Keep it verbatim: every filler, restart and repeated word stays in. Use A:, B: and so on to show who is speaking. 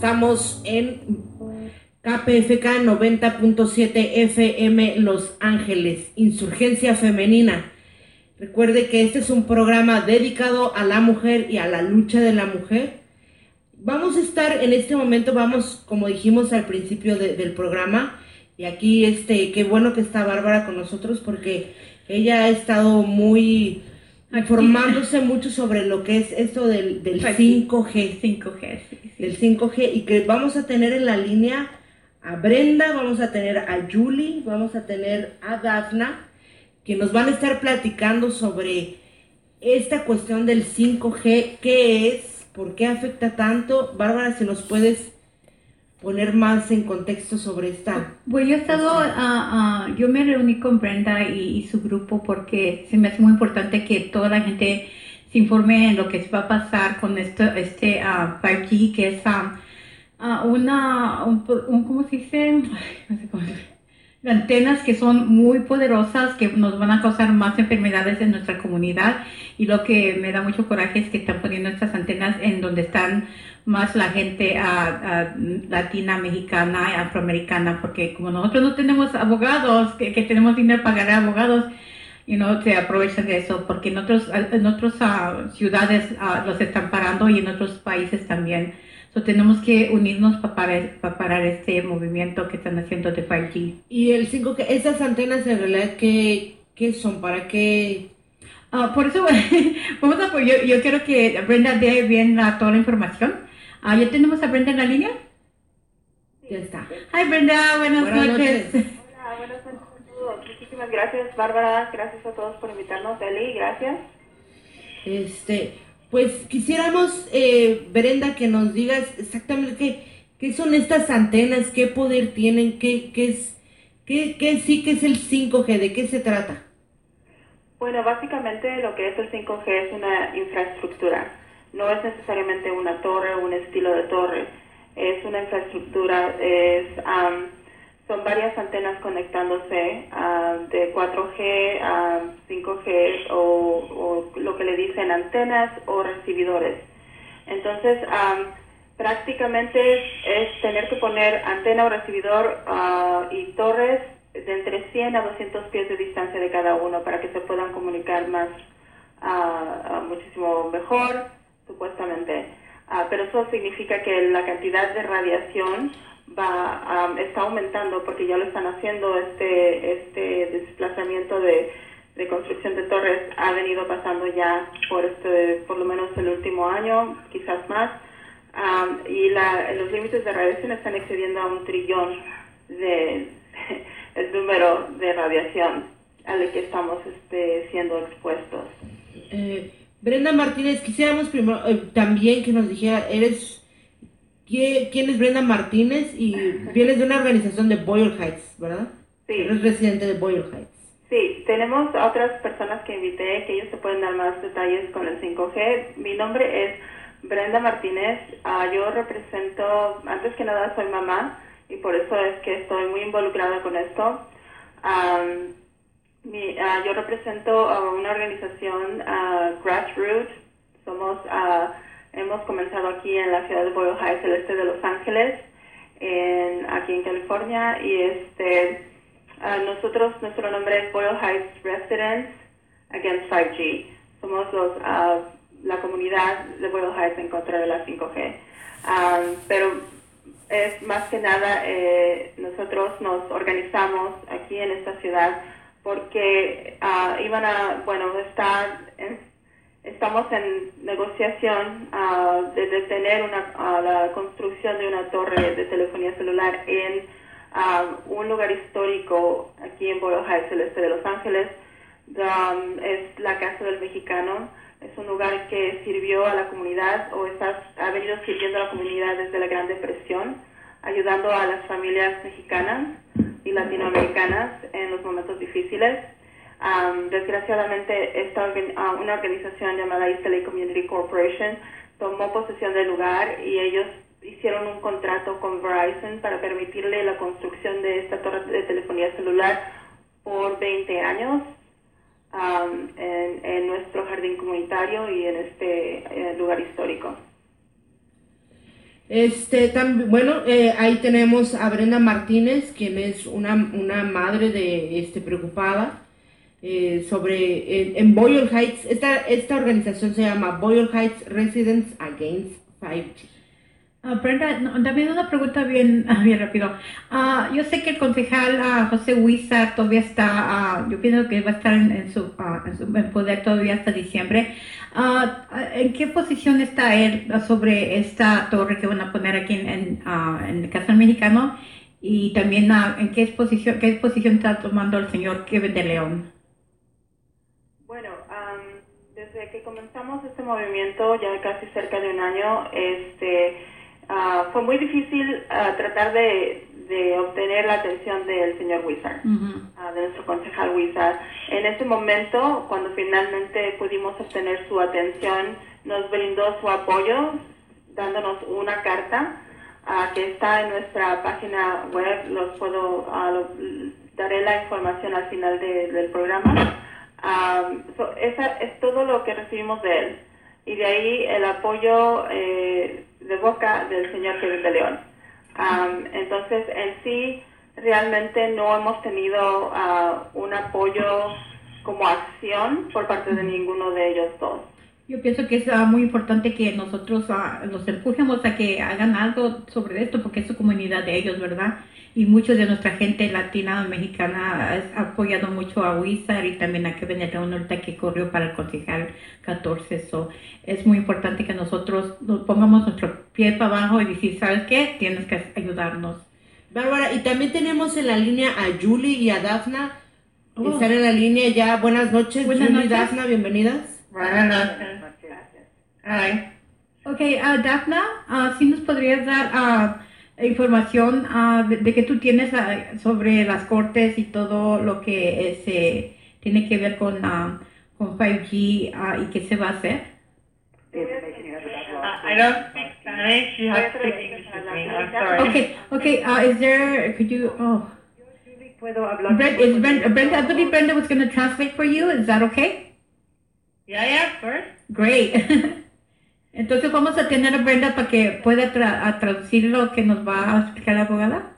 A: Estamos en K P F K noventa punto siete F M Los Ángeles, Insurgencia Femenina. Recuerde que este es un programa dedicado a la mujer y a la lucha de la mujer. Vamos a estar en este momento, vamos, como dijimos al principio de, del programa, y aquí, este, qué bueno que está Bárbara con nosotros porque ella ha estado muy informándose mucho sobre lo que es esto del, del cinco G.
B: cinco G, sí, sí.
A: Del cinco G, y que vamos a tener en la línea a Brenda, vamos a tener a Julie, vamos a tener a Dafna, que nos van a estar platicando sobre esta cuestión del cinco G, qué es, por qué afecta tanto. Bárbara, si nos puedes poner más en contexto sobre esta.
B: Bueno, yo he estado, uh, uh, yo me reuní con Brenda y, y su grupo porque se me hace muy importante que toda la gente se informe en lo que va a pasar con esto, este uh, cinco G, que es uh, uh, una, un, un, ¿cómo se dice? Ay, no sé cómo se dice. Antenas que son muy poderosas, que nos van a causar más enfermedades en nuestra comunidad, y lo que me da mucho coraje es que están poniendo estas antenas en donde están más la gente uh, uh, latina, mexicana, afroamericana, porque como nosotros no tenemos abogados, que, que tenemos dinero para pagar abogados, y no se aprovechan de eso, porque en otros en otras uh, ciudades uh, los están parando, y en otros países también. So, tenemos que unirnos para parar, para parar este movimiento que están haciendo de cinco G.
A: Y el cinco G, esas antenas en realidad, ¿qué, qué son? ¿Para qué?
B: Uh, por eso, vamos a, yo, yo quiero que Brenda dé bien uh, toda la información. Uh, ¿Ya tenemos a Brenda en la línea?
A: Ya está.
B: Hi Brenda, buenas,
A: buenas
B: noches.
A: noches.
C: Hola, buenas noches a todos. Muchísimas gracias, Bárbara. Gracias a todos por invitarnos. Eli, gracias.
A: Este, pues quisiéramos, eh, Brenda, que nos digas exactamente qué, qué son estas antenas, qué poder tienen, qué, qué es, qué, qué sí que es el cinco G, de qué se trata.
C: Bueno, básicamente lo que es el cinco G es una infraestructura. No es necesariamente una torre o un estilo de torre. Es una infraestructura, es, um, son varias antenas conectándose uh, de cuatro G a cinco G o, o lo que le dicen antenas o recibidores. Entonces, um, prácticamente es, es tener que poner antena o recibidor uh, y torres de entre cien a doscientos pies de distancia de cada uno para que se puedan comunicar más, uh, uh, muchísimo mejor, supuestamente. Uh, pero eso significa que la cantidad de radiación va, um, está aumentando porque ya lo están haciendo. Este, este desplazamiento de, de construcción de torres ha venido pasando ya por, este, por lo menos el último año, quizás más. Um, y la, los límites de radiación están excediendo a un trillón de el número de radiación al que estamos este, siendo expuestos.
A: Eh, Brenda Martínez, quisiéramos primero eh, también que nos dijera, eres ¿quién, quién es Brenda Martínez? Y vienes de una organización de Boyle Heights, ¿verdad?
C: Sí.
A: Eres residente de Boyle Heights.
C: Sí, tenemos a otras personas que invité, que ellos te pueden dar más detalles con el cinco G. Mi nombre es Brenda Martínez. Uh, yo represento, antes que nada soy mamá, y por eso es que estoy muy involucrada con esto. Um, mi, uh, yo represento a una organización uh, grassroots. Somos, uh, hemos comenzado aquí en la ciudad de Boyle Heights, el este de Los Ángeles, en, aquí en California, y este, uh, nosotros, nuestro nombre es Boyle Heights Residents Against cinco G. Somos los, uh, la comunidad de Boyle Heights en contra de la cinco G. Um, pero es más que nada, eh, nosotros nos organizamos aquí en esta ciudad porque uh, iban a, bueno, está en, estamos en negociación uh, de detener una, uh, la construcción de una torre de telefonía celular en uh, un lugar histórico aquí en Boyle Heights, el este de Los Ángeles. Um, es la Casa del Mexicano. Es un lugar que sirvió a la comunidad o está, ha venido sirviendo a la comunidad desde la Gran Depresión, ayudando a las familias mexicanas y latinoamericanas en los momentos difíciles. Um, desgraciadamente, esta uh, una organización llamada East L A Community Corporation tomó posesión del lugar y ellos hicieron un contrato con Verizon para permitirle la construcción de esta torre de telefonía celular por veinte años. Um, en, en nuestro jardín comunitario y en este eh, lugar histórico.
A: Este, también, bueno, eh, ahí tenemos a Brenda Martínez, quien es una, una madre de, este, preocupada eh, sobre, en, en Boyle Heights, esta, esta organización se llama Boyle Heights Residents Against cinco G.
B: Ah, Brenda, no, también una pregunta bien, ah, bien rápido. Ah, yo sé que el concejal ah, José Huizar todavía está, ah, yo pienso que va a estar en, en su, ah, en su en poder todavía hasta diciembre. Ah, ah, ¿en qué posición está él ah, sobre esta torre que van a poner aquí en, en, ah, en el Casal Mexicano? Y también ah, en qué posición, qué posición está tomando el señor Kevin de León.
C: Bueno, am, desde que comenzamos este movimiento, ya casi cerca de un año, este, ah, fue muy difícil ah, tratar de, de obtener la atención del señor Wizard,
B: Ujú.
C: ah, de nuestro concejal Wizard. En ese momento, cuando finalmente pudimos obtener su atención, nos brindó su apoyo, dándonos una carta ah, que está en nuestra página web. Los puedo, ah, lo- daré la información al final de- del programa. Um, so esa es todo lo que recibimos de él. Y de ahí el apoyo eh, de boca del señor Kevin de León. Um, entonces, en sí, realmente no hemos tenido uh, un apoyo como acción por parte de ninguno de ellos dos.
B: Yo pienso que es ah, muy importante que nosotros ah, los empujemos a que hagan algo sobre esto, porque es su comunidad de ellos, ¿verdad? Y muchos de nuestra gente latina, mexicana, ha apoyado mucho a Wizard y también a Kevin León ahorita que corrió para el concejal catorce. So, es muy importante que nosotros nos pongamos nuestro pie para abajo y decir, ¿sabes qué? Tienes que ayudarnos.
A: Bárbara, y también tenemos en la línea a Julie y a Dafna.
B: Oh.
A: Están en la línea ya. Buenas noches,
B: Buenas
A: Julie y
B: noches.
A: Dafna, bienvenidas.
D: Buenas noches.
C: Gracias.
D: Ay,
B: Ok, ah, Dafna, ah, ¿sí nos podrías dar ah, información ah, de, de que tú tienes ah, sobre las cortes y todo lo que eh, se tiene que ver con, ah, con cinco G ah, y qué se va a hacer?
D: uh, I don't speak Spanish. You have to speak English with me. I'm sorry.
B: Okay, okay, uh, is there, could you, oh,
D: ¿Puedo hablar?
B: Brent, is Brent, Brenda, I believe Brenda was going to translate for you, is that okay?
D: Yeah, yeah, of course.
B: Great. Entonces vamos a tener a Brenda para que pueda tra a traducir lo que nos va a explicar la abogada.